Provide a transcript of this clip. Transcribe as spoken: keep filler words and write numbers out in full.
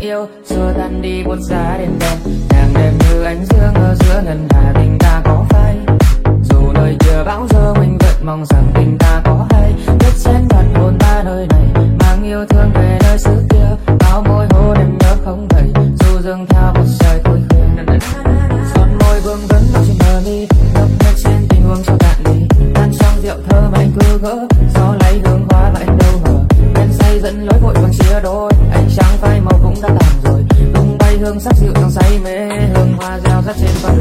yêu xua tan đi buốt giá đêm đen. Nàng đẹp như ánh dương ở giữa ngân hà, tình ta có phai dù nơi chưa bão giông, mình vẫn mong rằng tình ta có hay biết xén đoạn hồn ta nơi này, mang yêu thương về nơi xứ kia. Bao môi hôn em nhớ không đầy, dù dâng theo một trời tối khuya. Son môi vương vấn trong trên bờ mi, ngập ngất trên tình huống cho cạn ly. Tan trong rượu thơm anh cứ gỡ, gió lấy hương hoa và anh đâu ngờ. Đêm say dẫn lối vội vàng chia đôi, anh trắng phai màu cũng đã tàn rồi. Tung bay hương sắc dịu trong say mê, hương hoa reo rắt trên con